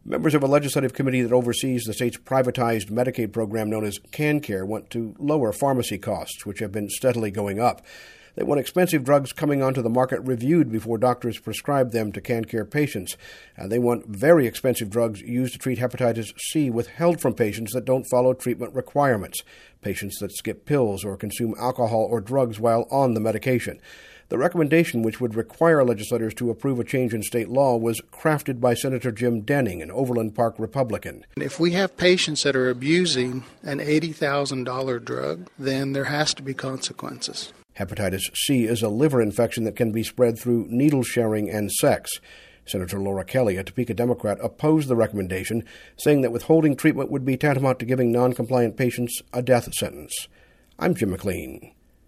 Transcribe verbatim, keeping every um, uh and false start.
Members of a legislative committee that oversees the state's privatized Medicaid program known as CanCare want to lower pharmacy costs, which have been steadily going up. They want expensive drugs coming onto the market reviewed before doctors prescribe them to CanCare patients. And they want very expensive drugs used to treat hepatitis C withheld from patients that don't follow treatment requirements, patients that skip pills or consume alcohol or drugs while on the medication. The recommendation, which would require legislators to approve a change in state law, was crafted by Senator Jim Denning, an Overland Park Republican. If we have patients that are abusing an eighty thousand dollars drug, then there has to be consequences. Hepatitis C is a liver infection that can be spread through needle sharing and sex. Senator Laura Kelly, a Topeka Democrat, opposed the recommendation, saying that withholding treatment would be tantamount to giving non-compliant patients a death sentence. I'm Jim McLean.